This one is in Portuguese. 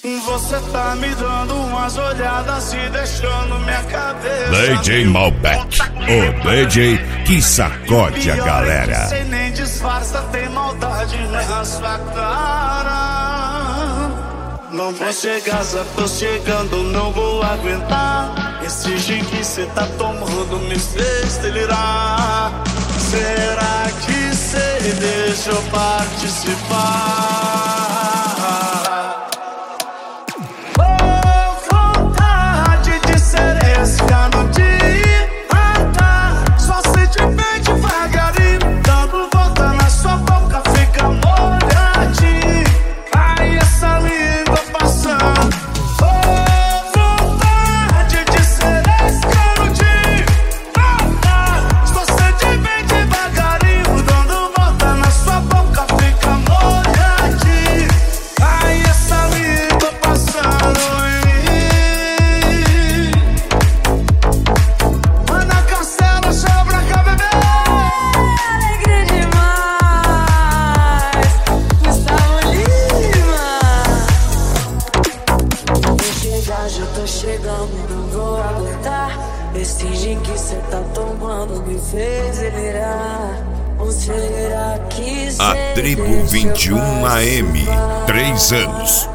Você tá me dando umas olhadas e deixando minha cabeça. DJ Malbec, o DJ que sacode a galera. Você nem disfarça, tem maldade na sua cara. Não vou chegar, já tô chegando, não vou aguentar. Esse gin que cê tá tomando me fez delirar. Será que cê deixa eu participar? Já tô chegando, não vou aguentar. Esse gin que cê tá tomando me fez delirar. Ou será que A Tribo 21 AM, 3 anos.